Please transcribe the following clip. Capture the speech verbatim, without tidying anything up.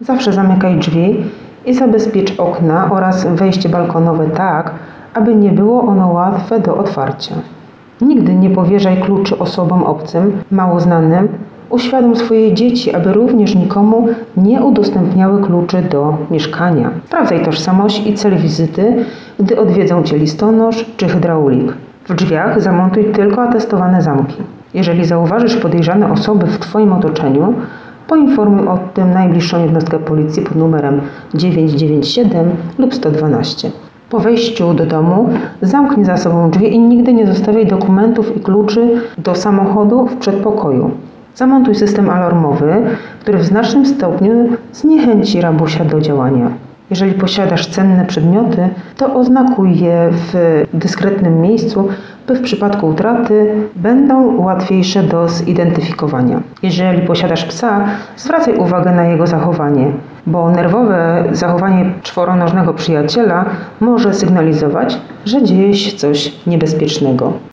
Zawsze zamykaj drzwi i zabezpiecz okna oraz wejście balkonowe tak, aby nie było ono łatwe do otwarcia. Nigdy nie powierzaj kluczy osobom obcym, mało znanym. Uświadom swoje dzieci, aby również nikomu nie udostępniały kluczy do mieszkania. Sprawdzaj tożsamość i cel wizyty, gdy odwiedzą Cię listonosz czy hydraulik. W drzwiach zamontuj tylko atestowane zamki. Jeżeli zauważysz podejrzane osoby w Twoim otoczeniu, poinformuj o tym najbliższą jednostkę policji pod numerem dziewięć dziewięć siedem lub sto dwanaście. Po wejściu do domu zamknij za sobą drzwi i nigdy nie zostawiaj dokumentów i kluczy do samochodu w przedpokoju. Zamontuj system alarmowy, który w znacznym stopniu zniechęci rabusia do działania. Jeżeli posiadasz cenne przedmioty, to oznakuj je w dyskretnym miejscu, by w przypadku utraty będą łatwiejsze do zidentyfikowania. Jeżeli posiadasz psa, zwracaj uwagę na jego zachowanie, bo nerwowe zachowanie czworonożnego przyjaciela może sygnalizować, że dzieje się coś niebezpiecznego.